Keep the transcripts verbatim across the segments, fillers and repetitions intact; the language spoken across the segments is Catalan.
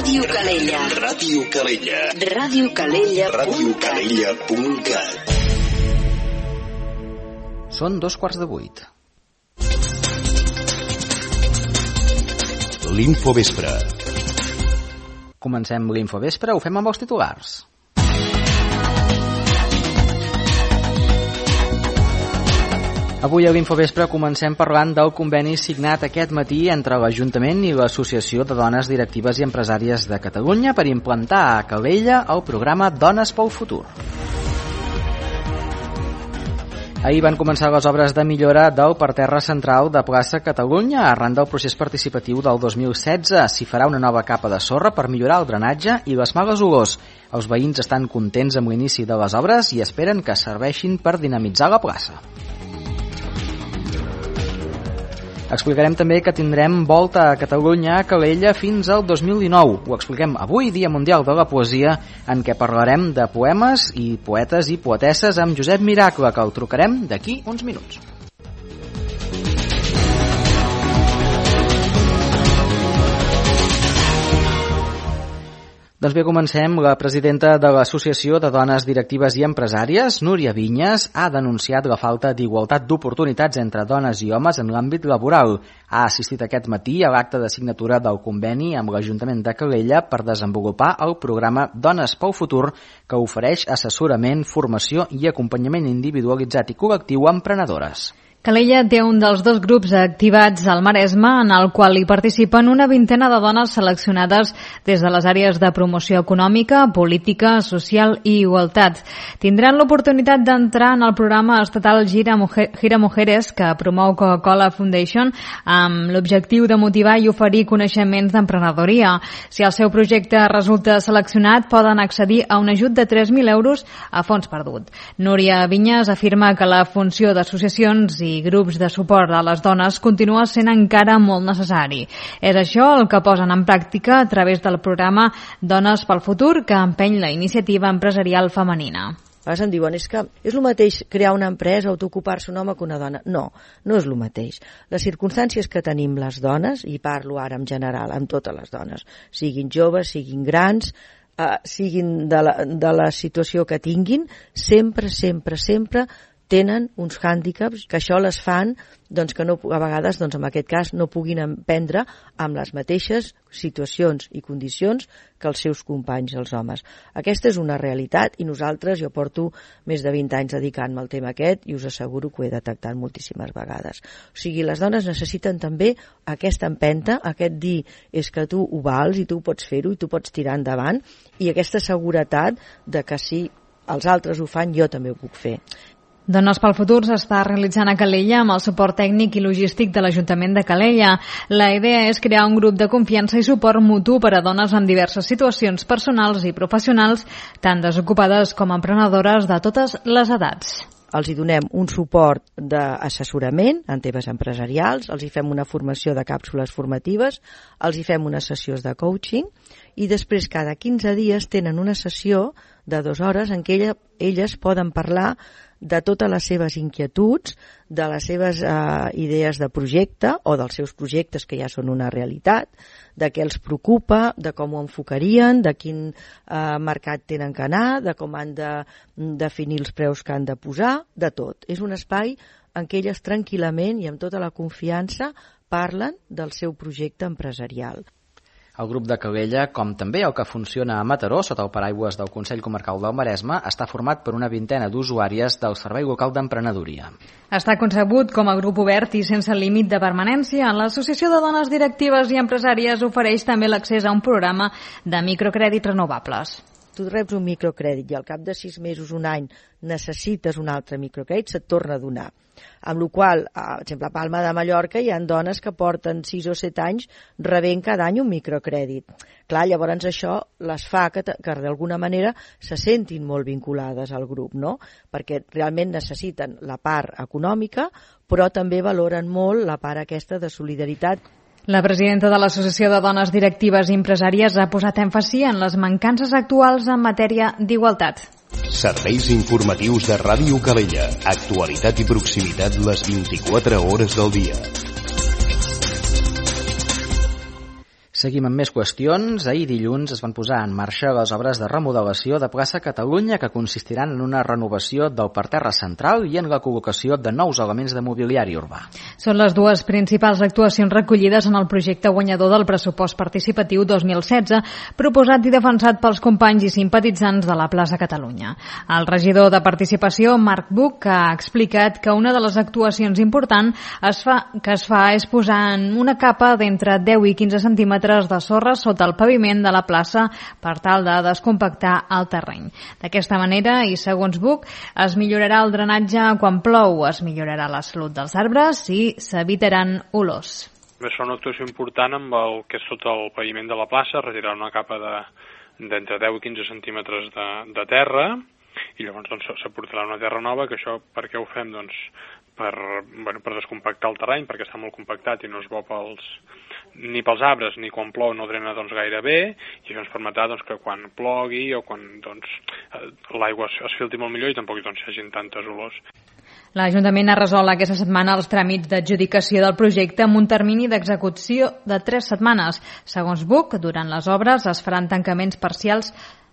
Ràdio Calella. Ràdio Calella. Ràdio Calella. Ràdio Calella punt cat. Són dos quarts de vuit. L'Infovespre. Comencem l'Infovespre, ho fem amb els titulars. Avui a l'Infovespre comencem parlant del conveni signat aquest matí entre l'Ajuntament i l'Associació de Dones Directives i Empresàries de Catalunya per implantar a Calella el programa Dones pel Futur. Ahir van començar les obres de millora del parterre central de Plaça Catalunya arran del procés participatiu del dos mil setze. S'hi farà una nova capa de sorra per millorar el drenatge i les males olors. Els veïns estan contents amb l'inici de les obres i esperen que serveixin per dinamitzar la plaça. Explicarem també que tindrem volta a Catalunya a Calella fins al dos mil dinou. Ho expliquem avui, Dia Mundial de la Poesia, en què parlarem de poemes i poetes i poetesses amb Josep Miracle, que el trucarem d'aquí uns minuts. Doncs bé, comencem. La presidenta de l'Associació de Dones Directives i Empresàries, Núria Vinyes, ha denunciat la falta d'igualtat d'oportunitats entre dones i homes en l'àmbit laboral. Ha assistit aquest matí a l'acte de signatura del conveni amb l'Ajuntament de Calella per desenvolupar el programa Dones pel Futur, que ofereix assessorament, formació i acompanyament individualitzat i col·lectiu a emprenedores. Calella té un dels dos grups activats al Maresme, en el qual hi participen una vintena de dones seleccionades des de les àrees de promoció econòmica, política, social i igualtat. Tindran l'oportunitat d'entrar en el programa estatal Gira, Mujer, Gira Mujeres, que promou Coca-Cola Foundation, amb l'objectiu de motivar i oferir coneixements d'emprenedoria. Si el seu projecte resulta seleccionat, poden accedir a un ajut de tres mil euros a fons perdut. Núria Vinyes afirma que la funció d'associacions i grups de suport a les dones continua sent encara molt necessari. És això el que posen en pràctica a través del programa Dones pel Futur, que empeny la iniciativa empresarial femenina. A vegades em diuen, és que és el mateix crear una empresa o ocupar-se un home que una dona. No, no és el mateix. Les circumstàncies que tenim les dones, i parlo ara en general amb totes les dones, siguin joves, siguin grans, eh, siguin de la, de la situació que tinguin, sempre, sempre, sempre tenen uns hàndicaps que això les fan doncs, que no, a vegades, doncs, en aquest cas, no puguin emprendre amb les mateixes situacions i condicions que els seus companys, els homes. Aquesta és una realitat i nosaltres, jo porto més de vint anys dedicant-me al tema aquest i us asseguro que ho he detectat moltíssimes vegades. O sigui, les dones necessiten també aquesta empenta, aquest dir és que tu ho vals i tu pots fer-ho i tu pots tirar endavant, i aquesta seguretat de que si els altres ho fan, jo també ho puc fer. Dones pel Futur s'està realitzant a Calella amb el suport tècnic i logístic de l'Ajuntament de Calella. La idea és crear un grup de confiança i suport mutu per a dones en diverses situacions personals i professionals, tant desocupades com emprenedores de totes les edats. Els hi donem un suport d'assessorament en temes empresarials, els hi fem una formació de càpsules formatives, els hi fem unes sessions de coaching i després cada quinze dies tenen una sessió de dues hores en què ella, elles poden parlar de totes les seves inquietuds, de les seves eh, idees de projecte o dels seus projectes que ja són una realitat, de què els preocupa, de com ho enfocarien, de quin eh, mercat tenen que anar, de com han de definir els preus que han de posar, de tot. És un espai en què elles tranquil·lament i amb tota la confiança parlen del seu projecte empresarial. El grup de Calella, com també el que funciona a Mataró, sota el paraigües del Consell Comarcal del Maresme, està format per una vintena d'usuàries del Servei Local d'Emprenedoria. Està concebut com a grup obert i sense límit de permanència. L'Associació de Dones Directives i Empresàries ofereix també l'accés a un programa de microcrèdits renovables. Tu reps un microcrèdit i al cap de sis mesos, un any, necessites un altre microcrèdit, se't torna a donar. Amb la qual cosa, per exemple, a Palma de Mallorca hi ha dones que porten sis o set anys rebent cada any un microcrèdit. Clar, llavors això les fa que, que d'alguna manera se sentin molt vinculades al grup, no? Perquè realment necessiten la part econòmica, però també valoren molt la part aquesta de solidaritat. La presidenta de l'Associació de Dones Directives i Empresàries ha posat èmfasi en les mancances actuals en matèria d'igualtat. Serveis informatius de Ràdio Calella. Actualitat i proximitat les vint-i-quatre hores del dia. Seguim amb més qüestions. Ahir dilluns es van posar en marxa les obres de remodelació de plaça Catalunya que consistiran en una renovació del parterre central i en la col·locació de nous elements de mobiliari urbà. Són les dues principals actuacions recollides en el projecte guanyador del pressupost participatiu dos mil setze, proposat i defensat pels companys i simpatitzants de la plaça Catalunya. El regidor de Participació, Marc Buch, ha explicat que una de les actuacions importants es fa, que es fa és posar en una capa d'entre deu i quinze centímetres de sorra sota el paviment de la plaça per tal de descompactar el terreny. D'aquesta manera, i segons Buch, es millorarà el drenatge quan plou, es millorarà la salut dels arbres i s'evitaran olors. És una actuació important amb el que és sota el paviment de la plaça, retirar una capa d'entre deu i quinze centímetres de, de terra, i llavors doncs, s'aportarà una terra nova, que això per què ho fem? Doncs per, bueno, per descompactar el terreny, perquè està molt compactat i no és bo pels, ni pels arbres, ni quan plou no drena doncs, gaire bé, i això ens permetrà doncs, que quan plogui o quan doncs, l'aigua es, es filtri molt millor i tampoc doncs, hi hagin tantes olors. L'Ajuntament ha resolt aquesta setmana els tràmits d'adjudicació del projecte amb un termini d'execució de tres setmanes. Segons Buch, durant les obres es faran tancaments parcials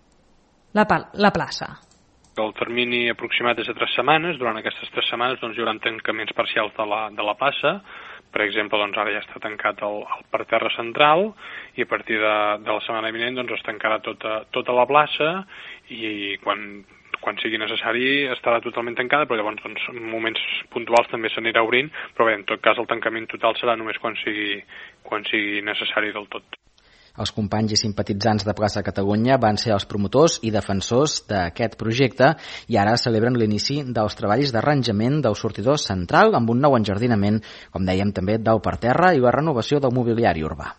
la, la plaça. El termini aproximat és de tres setmanes. Durant aquestes tres setmanes doncs, hi haurà tancaments parcials de la, de la plaça. Per exemple, doncs, ara ja està tancat el, el parterre central i a partir de, de la setmana vinent doncs, es tancarà tota, tota la plaça i quan, quan sigui necessari estarà totalment tancada, però llavors doncs, en moments puntuals també s'anirà obrint, però bé, en tot cas el tancament total serà només quan sigui, quan sigui necessari del tot. Els companys i simpatitzants de Plaça Catalunya van ser els promotors i defensors d'aquest projecte i ara celebren l'inici dels treballs d'arranjament del sortidor central amb un nou enjardinament, com dèiem també, del parterre i la renovació del mobiliari urbà.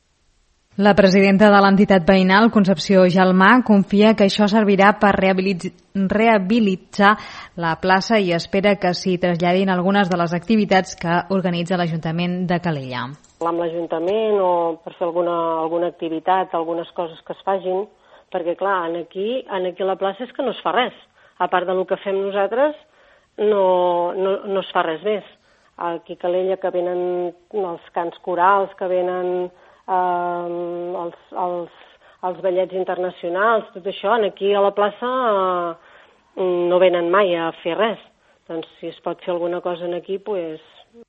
La presidenta de l'entitat veïnal, Concepció Gelmà, confia que això servirà per rehabilitar la plaça i espera que s'hi traslladin algunes de les activitats que organitza l'Ajuntament de Calella. Amb l'Ajuntament o per fer alguna, alguna activitat, algunes coses que es fagin, perquè clar, aquí, aquí a la plaça és que no es fa res. A part del que fem nosaltres, no, no, no es fa res més. Aquí a Calella que venen els cants corals, que venen eh, els, els, els ballets internacionals, tot això, aquí a la plaça eh, no venen mai a fer res. Doncs si es pot fer alguna cosa aquí, doncs...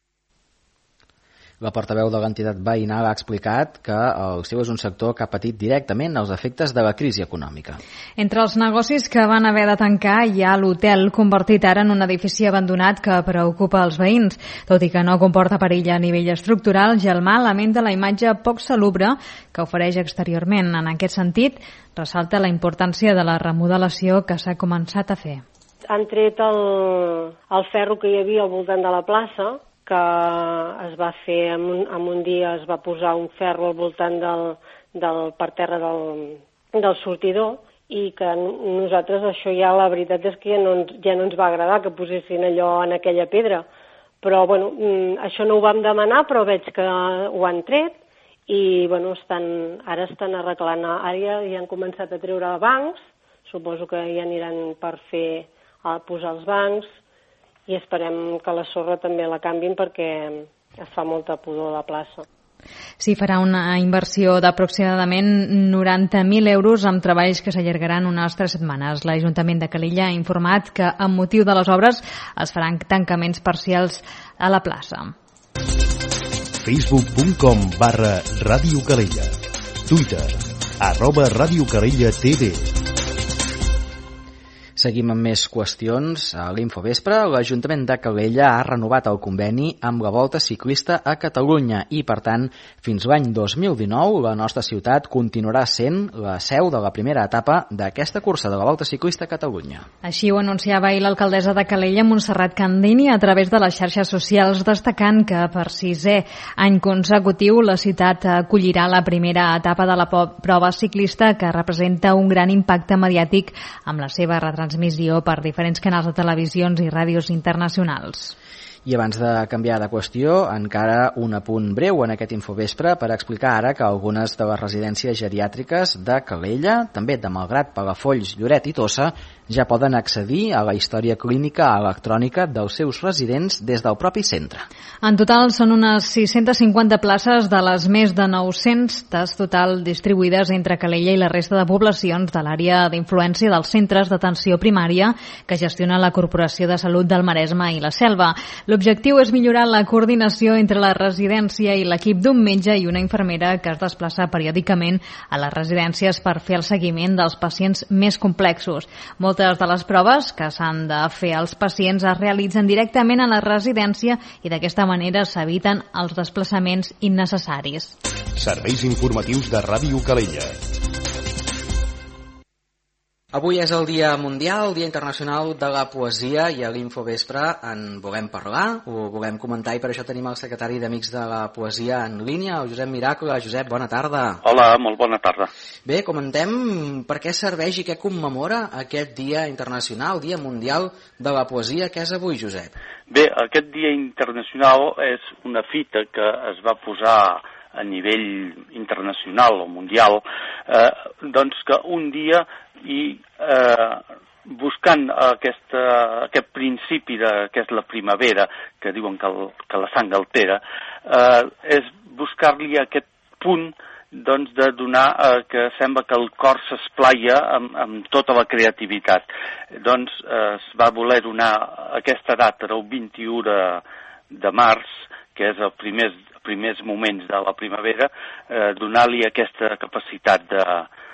La portaveu de l'entitat veïnal ha explicat que el seu és un sector que ha patit directament els efectes de la crisi econòmica. Entre els negocis que van haver de tancar hi ha l'hotel, convertit ara en un edifici abandonat que preocupa els veïns. Tot i que no comporta perill a nivell estructural, Gelmà lamenta la imatge poc salubre que ofereix exteriorment. En aquest sentit, ressalta la importància de la remodelació que s'ha començat a fer. Han tret el, el ferro que hi havia al voltant de la plaça, que es va fer en un, en un dia, es va posar un ferro al voltant del, del parterre del, del sortidor i que nosaltres això ja la veritat és que ja no, ja no ens va agradar que posessin allò en aquella pedra. Però bueno, això no ho vam demanar, però veig que ho han tret i bueno, estan, ara estan arreglant, ara ja, ja han començat a treure bancs, suposo que ja aniran per fer, a posar els bancs, i esperem que la sorra també la canvin perquè es fa molta pudor a la plaça. S'hi farà una inversió d'aproximadament noranta mil euros amb treballs que s'allargaran unes tres setmanes. L'Ajuntament de Calella ha informat que amb motiu de les obres es faran tancaments parcials a la plaça. facebook punt com barra Ràdio Calella. Twitter, arroba Ràdio Calella T V. Seguim amb més qüestions. A l'Infovespre, l'Ajuntament de Calella ha renovat el conveni amb la Volta Ciclista a Catalunya i, per tant, fins l'any dos mil dinou, la nostra ciutat continuarà sent la seu de la primera etapa d'aquesta cursa de la Volta Ciclista a Catalunya. Així ho anunciava ahir l'alcaldessa de Calella, Montserrat Candini, a través de les xarxes socials, destacant que per sisè any consecutiu la ciutat acollirà la primera etapa de la prova ciclista, que representa un gran impacte mediàtic amb la seva retransmissió transmissió per diferents canals de televisions i ràdios internacionals. I abans de canviar de qüestió, encara un apunt breu en aquest infovespre per explicar ara que algunes de les residències geriàtriques de Calella, també de Malgrat, Palafolls, Lloret i Tossa, ja poden accedir a la història clínica electrònica dels seus residents des del propi centre. En total són unes sis-centes cinquanta places de les més de nou-centes total distribuïdes entre Calella i la resta de poblacions de l'àrea d'influència dels centres d'atenció primària que gestiona la Corporació de Salut del Maresme i la Selva. L'objectiu és millorar la coordinació entre la residència i l'equip d'un metge i una infermera que es desplaça periòdicament a les residències per fer el seguiment dels pacients més complexos. Moltes de les proves que s'han de fer als pacients es realitzen directament a la residència i d'aquesta manera s'eviten els desplaçaments innecessaris. Serveis informatius de Ràdio Calella. Avui és el Dia Mundial, el Dia Internacional de la Poesia, i a l'Infovespre en volem parlar, ho volem comentar, i per això tenim el secretari d'Amics de la Poesia en línia, el Josep Miracle. Josep, bona tarda. Hola, molt bona tarda. Bé, comentem per què serveix i què commemora aquest Dia Internacional, Dia Mundial de la Poesia. Què és avui, Josep? Bé, aquest Dia Internacional és una fita que es va posar a nivell internacional o mundial, eh, doncs que un dia i eh, buscant aquesta, aquest principi de, que és la primavera, que diuen que, el, que la sang altera, eh, és buscar-li aquest punt doncs, de donar eh, que sembla que el cor s'esplaia amb, amb tota la creativitat. Doncs eh, es va voler donar aquesta data, el vint-i-u de, de març, que és els primers, primers moments de la primavera, eh, donar-li aquesta capacitat de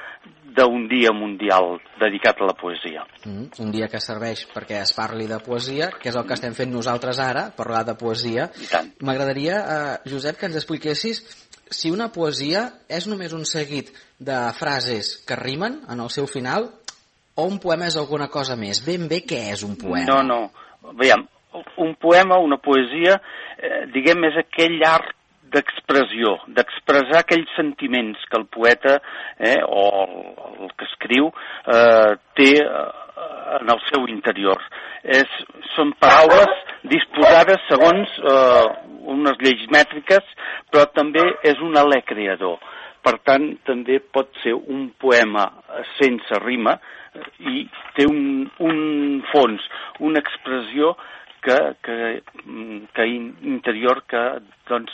d'un dia mundial dedicat a la poesia. Mm, un dia que serveix perquè es parli de poesia, que és el que estem fent nosaltres ara, parlar de poesia. I tant. M'agradaria, eh, Josep, que ens expliquessis si una poesia és només un seguit de frases que rimen en el seu final, o un poema és alguna cosa més. Ben bé, què és un poema? No, no. Veiem, un poema, una poesia, eh, diguem, és aquell art d'expressió, d'expressar aquells sentiments que el poeta eh, o el, el que escriu eh, té eh, en el seu interior. És, són paraules disposades segons eh, unes lleis mètriques, però també és un alè creador. Per tant, també pot ser un poema sense rima i té un, un fons, una expressió que, que, que interior que doncs,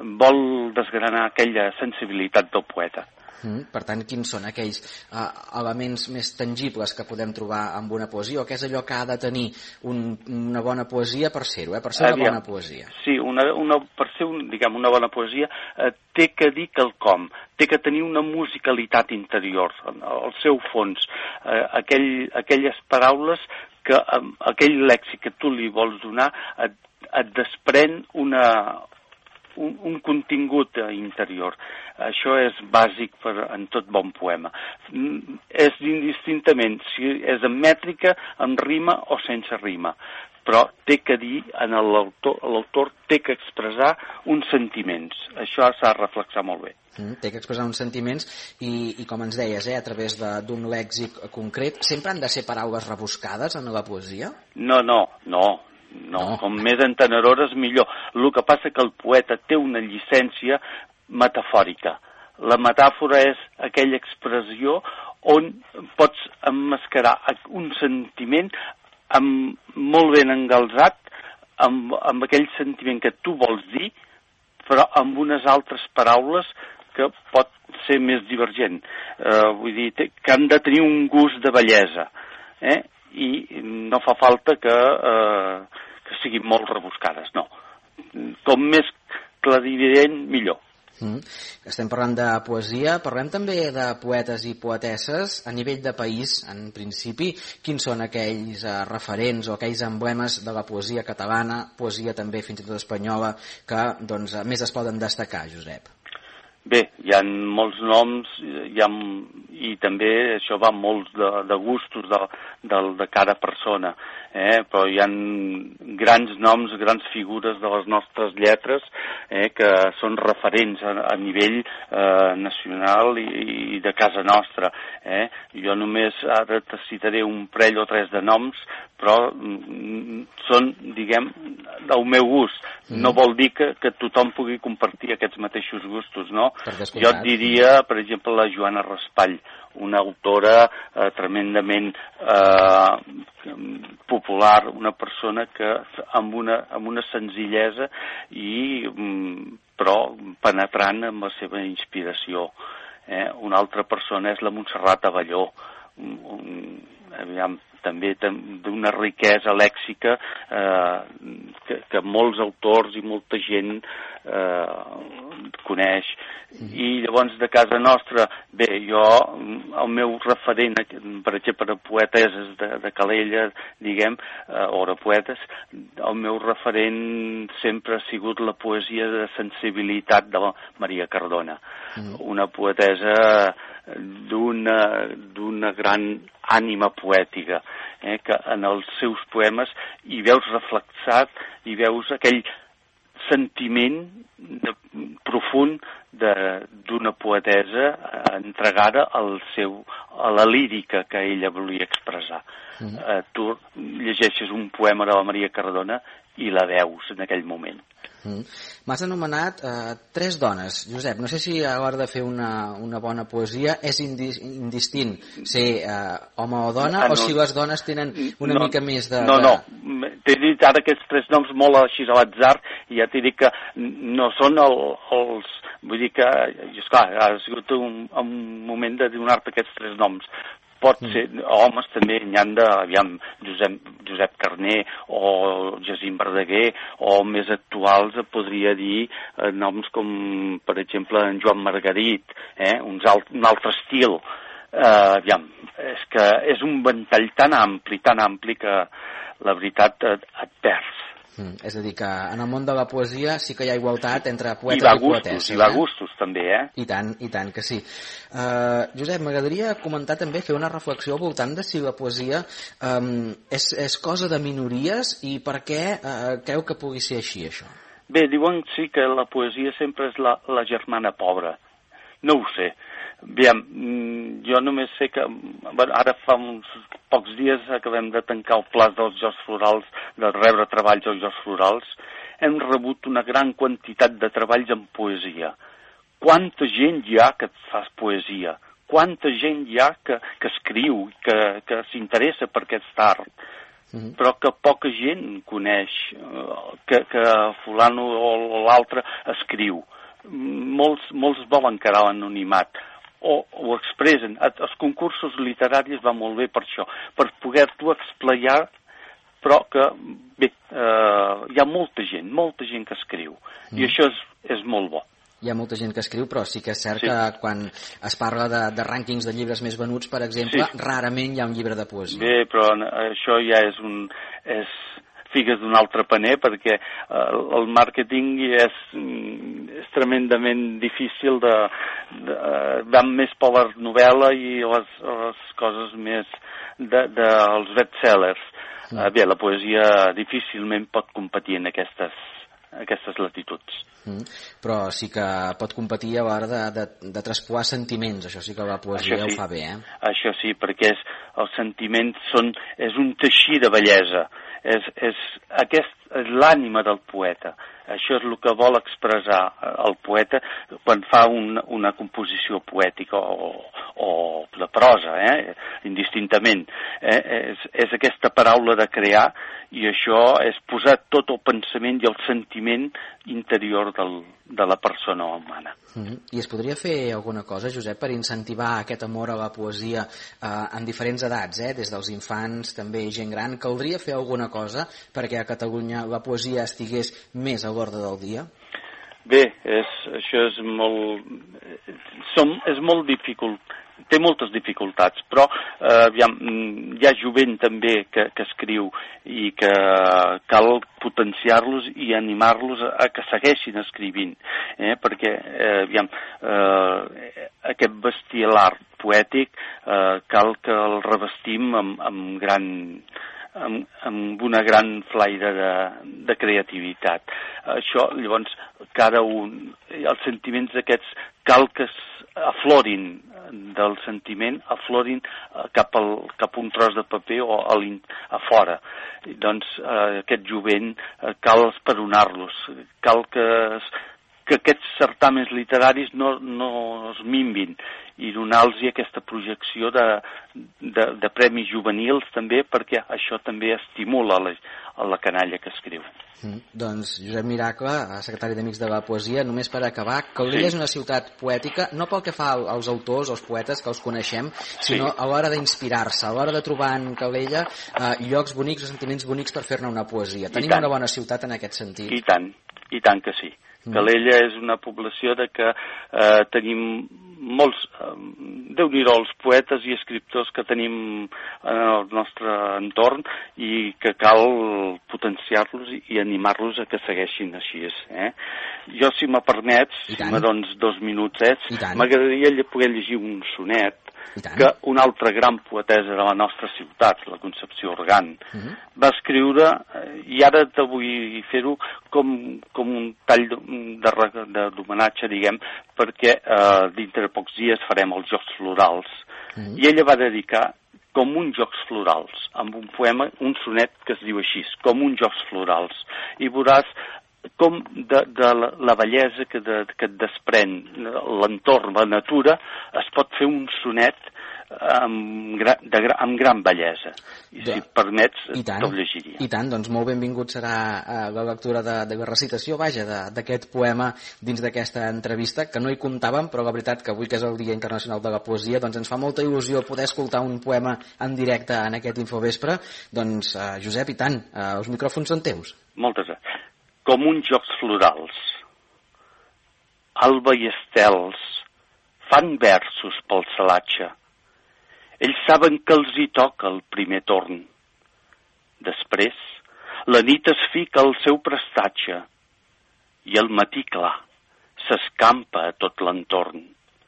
vol desgranar aquella sensibilitat del poeta. Mm, per tant, quins són aquells uh, elements més tangibles que podem trobar en una poesia, o què és allò que ha de tenir un, una bona poesia per ser-ho, eh? Per ser una Aviam. bona poesia? Sí, una, una, per ser un, diguem, una bona poesia eh, té que dir quelcom, té que tenir una musicalitat interior, al seu fons, eh, aquell, aquelles paraules que amb aquell lèxic que tu li vols donar et, et desprèn una, un, un contingut interior. Això és bàsic per, en tot bon poema. És indistintament si és en mètrica, en rima o sense rima, però té que dir, en l'autor, l'autor té que expressar uns sentiments. Això s'ha de reflexar molt bé. Mm, té que expressar uns sentiments i, i com ens deies, eh, a través d'un lèxic concret, sempre han de ser paraules rebuscades en la poesia? No, no, no, no, no. Com més entenedores millor. El que passa que el poeta té una llicència metafòrica. La metàfora és aquella expressió on pots emmascarar un sentiment amb, molt ben engalzat, amb, amb aquell sentiment que tu vols dir, però amb unes altres paraules que pot ser més divergent. Eh, vull dir, que han de tenir un gust de bellesa, eh? I no fa falta que, eh, que siguin molt rebuscades, no. Com més clarivident, millor. Mm. Estem parlant de poesia, parlem també de poetes i poetesses a nivell de país, en principi. Quins són aquells eh, referents o aquells emblemes de la poesia catalana, poesia també fins i tot espanyola, que doncs, més es poden destacar, Josep? Bé, hi ha molts noms hi ha, i també això va molts de, de gustos de, de, de cada persona. eh, però hi ha grans noms, grans figures de les nostres lletres eh, que són referents a, a nivell eh, nacional i, i de casa nostra. Eh. Jo només ara te citaré un parell o tres de noms, però mm, són, diguem, del meu gust. Mm. No vol dir que, que tothom pugui compartir aquests mateixos gustos, no? Jo et diria, per exemple, la Joana Raspall, una autora eh, tremendament eh, popular, una persona que amb una, amb una senzillesa i mm, però penetrant amb la seva inspiració. Eh? Una altra persona és la Montserrat Abelló, un, un, aviam, també d'una riquesa lèxica eh, que, que molts autors i molta gent eh, coneix. I llavors de casa nostra, bé, jo, el meu referent, per exemple, de poeteses de, de Calella, diguem, eh, o de poetes, el meu referent sempre ha sigut la poesia de sensibilitat de la Maria Cardona, mm. una poetesa d'una d'una gran ànima poètica, eh, que en els seus poemes hi veus reflexat, hi veus aquell sentiment de, profund d'una poetesa entregada al seu, a la lírica que ella volia expressar. Mm. Eh, tu llegeixes un poema de la Maria Cardona i la veus en aquell moment. Mm. M'has anomenat eh, tres dones. Josep, no sé si a l'hora de fer una, una bona poesia és indis, indistint ser eh, home o dona, ah, no, o si les dones tenen una no, mica més de... No, no, t'he dit ara aquests tres noms molt així a l'atzar i ja t'he dit que no són el, els... Vull dir que, esclar, ha sigut un, un moment de donar-te aquests tres noms. Pot ser, homes també, n'hi han de, aviam, Josep, Josep Carner o Jacint Verdaguer, o més actuals podria dir eh, noms com, per exemple, en Joan Margarit, eh, uns alt, un altre estil. Eh, aviam, és que és un ventall tan ampli, tan ampli que la veritat et, et perds. Mm, és a dir, que en el món de la poesia sí que hi ha igualtat entre poetes i, i poetesses. I va gustos, també, eh? I tant, i tant que sí. Uh, Josep, m'agradaria comentar també, fer una reflexió al voltant de si la poesia um, és, és cosa de minories i per què uh, creu que pugui ser així, això? Bé, diuen sí que la poesia sempre és la, la germana pobra. No ho sé. Aviam, jo només sé que ara fa uns pocs dies acabem de tancar el pla dels Jocs Florals, de rebre treballs als Jocs Florals. Hem rebut una gran quantitat de treballs en poesia. Quanta gent hi ha que fa poesia? Quanta gent hi ha que, que escriu, que, que s'interessa per aquest art? Mm-hmm. Però que poca gent coneix que, que fulano o l'altre escriu. Molts, molts volen quedar a l'anonimat. O ho expressen. Els concursos literaris va molt bé per això, per poder-t'ho explayar, però que bé, eh, hi ha molta gent, molta gent que escriu, mm. i això és, és molt bo. Hi ha molta gent que escriu, però sí que és cert sí. que quan es parla de, de rànquings de llibres més venuts, per exemple, sí. rarament hi ha un llibre de poesia. Bé, però això ja és un... És... figues d'un altre paner, perquè eh, el màrqueting és, és tremendament difícil de, de, de més per la novel·la i les, les coses més dels de, de bestsellers. Mm. Eh, bé, la poesia difícilment pot competir en aquestes, aquestes latituds. Mm. Però sí que pot competir a l'hora de, de, de traspuar sentiments, això sí que la poesia sí. ho fa bé, eh? Això sí, perquè és, els sentiments són, és un teixir de bellesa. És, és, aquest, és l'ànima del poeta. Això és el que vol expressar el poeta quan fa un, una composició poètica o, o de prosa, eh? indistintament. Eh? És, és aquesta paraula de crear, i això és posar tot el pensament i el sentiment interior del, de la persona humana. Mm-hmm. I es podria fer alguna cosa, Josep, per incentivar aquest amor a la poesia eh, en diferents edats, eh? des dels infants, també gent gran? Caldria fer alguna cosa perquè a Catalunya la poesia estigués més a l'ordre del dia? Bé, és, això és molt, som, és molt difícil, té moltes dificultats, però eh, aviam, hi ha jovent també que, que escriu i que cal potenciar-los i animar-los a, a que segueixin escrivint, eh, perquè eh, aviam, eh, aquest bestiar poètic eh, cal que el revestim amb, amb gran amb, amb una gran flaire de, de creativitat. Això, llavors, cada un, els sentiments aquests cal que aflorin del sentiment, aflorin cap, al, cap a un tros de paper o a, a fora. Doncs eh, aquest jovent eh, cal esperonar-los, cal que, que aquests certàmens literaris no, no es minvin i donar-los aquesta projecció de, de, de premis juvenils també, perquè això també estimula la, la canalla que escriu. Mm, doncs Josep Miracle, secretari d'Amics de la Poesia, només per acabar, Calella sí. és una ciutat poètica, no pel que fa als autors, als poetes, que els coneixem, sinó sí. a l'hora d'inspirar-se, a l'hora de trobar en Calella eh, llocs bonics o sentiments bonics per fer-ne una poesia. Tenim una bona ciutat en aquest sentit. I tant, i tant que sí. Mm. Calella és una població de que eh, tenim molts, eh, déu-n'hi-do els poetes i escriptors que tenim en el nostre entorn i que cal potenciar-los i, i animar-los a que segueixin així. Eh? Jo, si me permets, si me dones dos minutets, m'agradaria poder llegir un sonet que una altra gran poetesa de la nostra ciutat, la Concepció Organ, uh-huh. va escriure, i ara te vull fer-ho com, com un tall d'homenatge, diguem, perquè eh, dintre de pocs dies farem els Jocs Florals. Uh-huh. I ella va dedicar com un Jocs Florals, amb un poema, un sonet que es diu així, com un Jocs Florals. I veuràs com de, de la, la bellesa que, de, que et desprèn l'entorn, la natura, es pot fer un sonet amb, gra, de, amb gran bellesa. I de, si et permets, t'ho llegiria. I tant, doncs molt benvingut serà uh, la lectura de, de la recitació, vaja, d'aquest poema dins d'aquesta entrevista, que no hi comptàvem, però la veritat que avui que és el Dia Internacional de la Poesia, doncs ens fa molta il·lusió poder escoltar un poema en directe en aquest Infovespre. Doncs, uh, Josep, i tant, uh, els micròfons són teus. Moltes gràcies. Com uns jocs florals. Alba i estels fan versos pel salatge. Ells saben que els hi toca el primer torn. Després, la nit es fica al seu prestatge i el matí clar s'escampa a tot l'entorn.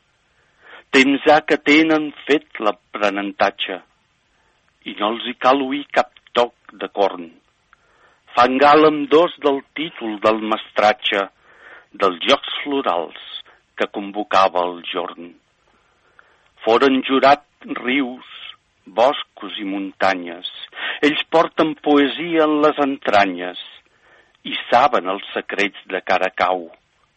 Temps ha que tenen fet l'aprenentatge i no els hi cal oir cap toc de corn. Fan gala amb dos del títol del mestratge dels Jocs Florals que convocava el jorn. Foren jurat rius, boscos i muntanyes. Ells porten poesia en les entranyes i saben els secrets de Caracau.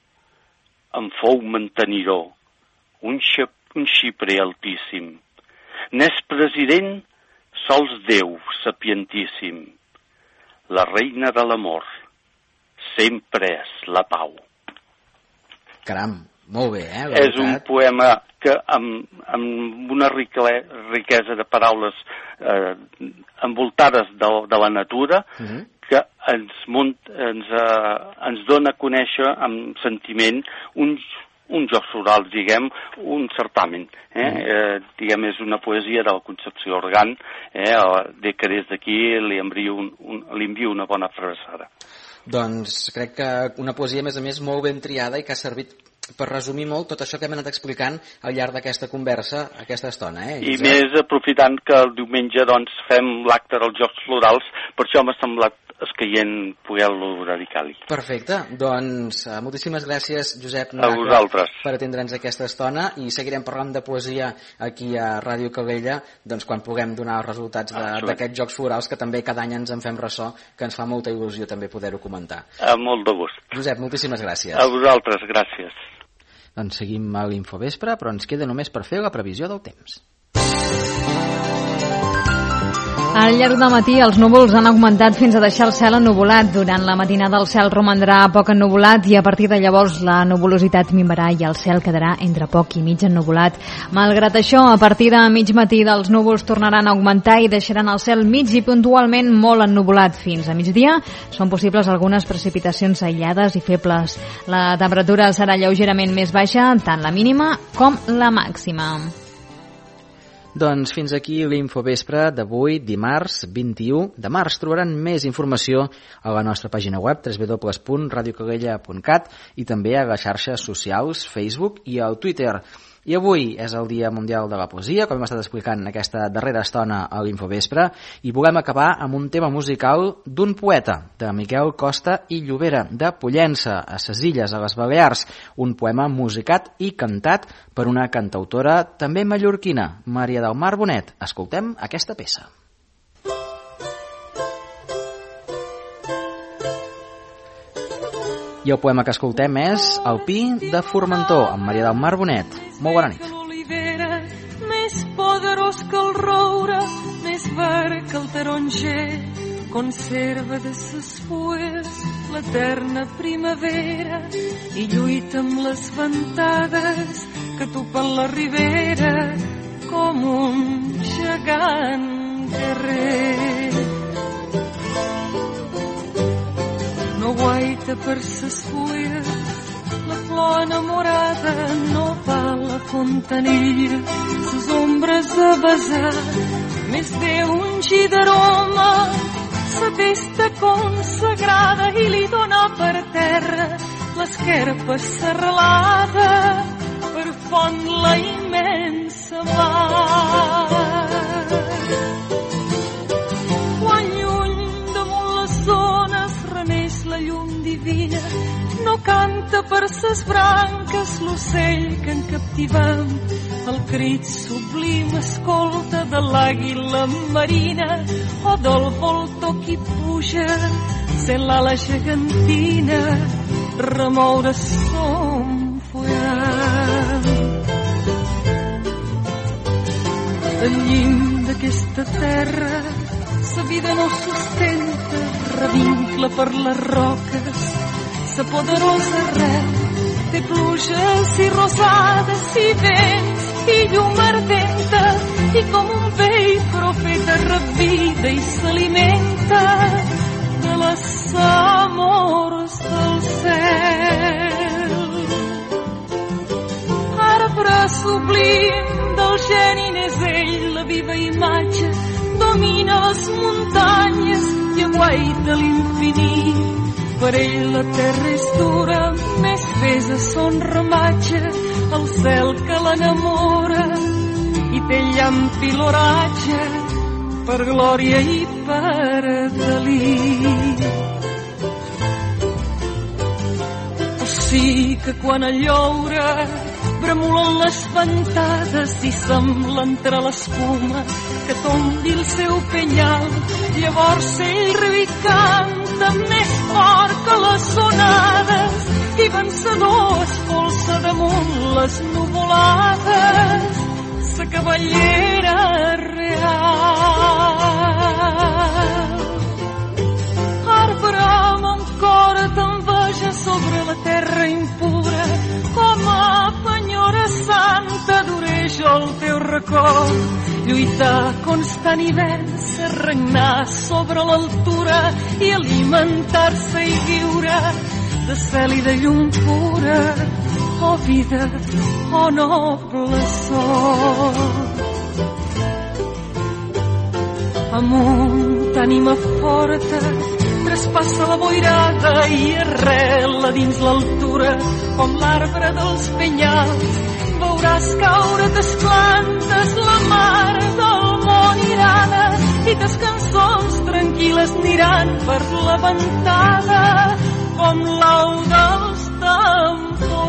En fou mantenidor, un, xip, un xiprer altíssim. N'és president, sols Déu sapientíssim. La reina de l'amor sempre és la pau. Caram, molt bé, eh? És un poema que amb, amb una ricle, riquesa de paraules eh, envoltades de, de la natura, uh-huh. que ens, munt, ens, eh, ens dona a conèixer amb sentiment uns un Jocs Florals, diguem, un certamen. Eh? Mm. Eh, diguem, és una poesia de la Concepció Organ, eh? de que des d'aquí li envio, un, un, li envio una bona abraçada. Doncs crec que una poesia, a més a més, molt ben triada i que ha servit per resumir molt tot això que hem anat explicant al llarg d'aquesta conversa, aquesta estona. Eh, I més aprofitant que el diumenge doncs, fem l'acte dels Jocs Florals, per això m'ha semblat escaient poder-lo dedicar-li. Perfecte, doncs moltíssimes gràcies, Josep Miracle, per atendre'ns aquesta estona i seguirem parlant de poesia aquí a Ràdio Calella doncs, quan puguem donar els resultats d'aquests Jocs Florals que també cada any ens en fem ressò, que ens fa molta il·lusió també poder-ho comentar. Amb molt de gust. Josep, moltíssimes gràcies. A vosaltres, gràcies. Doncs seguim a l'Infovespre, però ens queda només per fer la previsió del temps. Al llarg del matí els núvols han augmentat fins a deixar el cel ennuvolat. Durant la matinada el cel romandrà poc ennuvolat i a partir de llavors la nuvolositat minvarà i el cel quedarà entre poc i mig ennuvolat. Malgrat això, a partir de mig matí dels núvols tornaran a augmentar i deixaran el cel mig i puntualment molt ennuvolat. Fins a migdia són possibles algunes precipitacions aïllades i febles. La temperatura serà lleugerament més baixa, tant la mínima com la màxima. Doncs fins aquí l'Infovespre d'avui, dimarts vint-i-u de març. Trobaran més informació a la nostra pàgina web w w w punt radio calella punt cat i també a les xarxes socials, Facebook i al Twitter. I avui és el Dia Mundial de la Poesia, com hem estat explicant aquesta darrera estona a l'Infovespre, i volem acabar amb un tema musical d'un poeta, de Miquel Costa i Llobera, de Pollença, a ses Illes, a les Balears, un poema musicat i cantat per una cantautora també mallorquina, Maria del Mar Bonet. Escoltem aquesta peça. I el poema que escoltem és El pi de Formentor, amb Maria del Mar Bonet. Molt bona nit. L'olivera, més poderós que el roure, més verd que el taronger, conserva de ses fulles l'eterna primavera i lluita amb les ventades que tupen la ribera com un gegant guerrer. No guaita per ses fulles la flor enamorada, no va a la fontanella ses ombres a besar, més té un gi d'aroma sa testa consagrada i li dona per terra l'esquerpa serralada per font la immensa mar. Quan lluny damunt les zones reneix la llum divina, no canta per ses branques l'ocell que en captivam, el crit sublim escolta de l'àguila marina o del voltor qui puja sent l'ala gegantina remoure son fullam. Al llim d'aquesta terra sa vida no sustenta, revincla per les roques sa poderosa arrel, té pluges i rosades i vents i llum ardenta i com un vell profeta revida i s'alimenta de les amors del cel. Arbre sublim del geni n'és ell, la viva imatge domina les muntanyes i aguaita l'infinit. Per ell la terra és dura, més pesa son ramatge, el cel que l'enamora i té llamp i l'oratge per glòria i per delit. O sí que quan el lloure bremulen les ventades i sembla entre l'espuma que tombi el seu penyal, llavors ell riu i canta més fort que les onades i vencedor espolsa damunt les nuvolades sa cavallera real. Arbre amb cor t'enveja sobre la terra impura, com a penyora santa duré jo el teu record. Lluitar constant i vèncer, regnar sobre l'altura i alimentar-se i viure de cel i de llum pura. Oh vida, oh noble sort. Amunt, ànima forta, traspassa la boirada i arrela dins l'altura com l'arbre dels penyals. Veuràs caure tes plantes la mar del món irada i tes cançons tranquil·les aniran per la ventada com l'au dels templers.